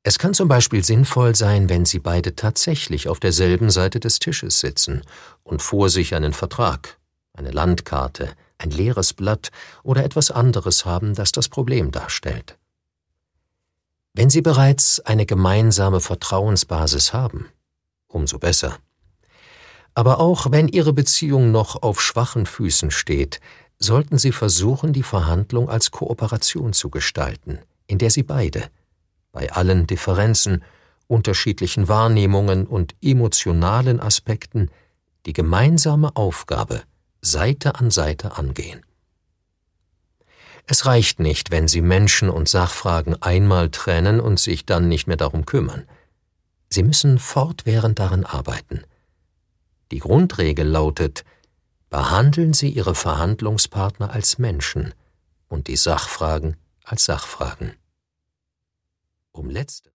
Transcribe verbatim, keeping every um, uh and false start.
Es kann zum Beispiel sinnvoll sein, wenn Sie beide tatsächlich auf derselben Seite des Tisches sitzen und vor sich einen Vertrag, eine Landkarte, ein leeres Blatt oder etwas anderes haben, das das Problem darstellt. Wenn Sie bereits eine gemeinsame Vertrauensbasis haben, umso besser. Aber auch wenn Ihre Beziehung noch auf schwachen Füßen steht, sollten Sie versuchen, die Verhandlung als Kooperation zu gestalten, in der Sie beide, bei allen Differenzen, unterschiedlichen Wahrnehmungen und emotionalen Aspekten, die gemeinsame Aufgabe Seite an Seite angehen. Es reicht nicht, wenn Sie Menschen und Sachfragen einmal trennen und sich dann nicht mehr darum kümmern. Sie müssen fortwährend daran arbeiten. Die Grundregel lautet: Behandeln Sie Ihre Verhandlungspartner als Menschen und die Sachfragen als Sachfragen. Um letzte